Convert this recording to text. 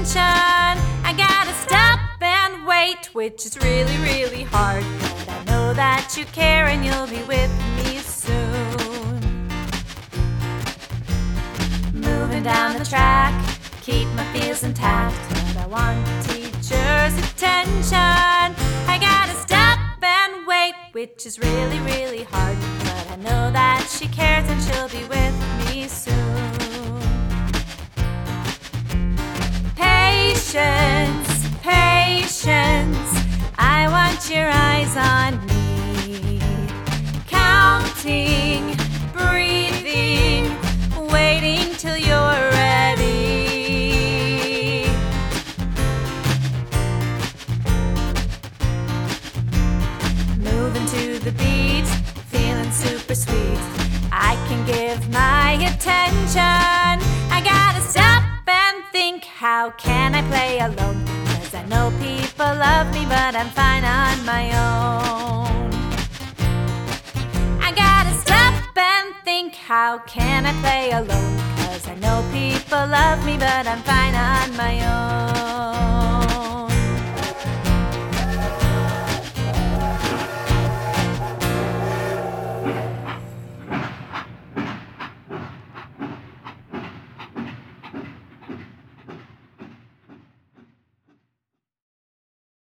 attention. I gotta stop and wait, which is really, really hard. But I know that you care and you'll be with me soon. Moving down the track, keep my feels intact, but I want teacher's attention. I gotta stop and wait, which is really, really hard. But I know that she cares and she'll be with me soon. Patience, patience, I want your eyes on me. Counting, breathing, waiting till you're ready. Moving to the beat, feeling super sweet. I can give my attention. I gotta stop and think, how can I play alone? 'Cause I know people love me, but I'm fine on my own. I gotta stop and think, how can I play alone? 'Cause I know people love me, but I'm fine on my own.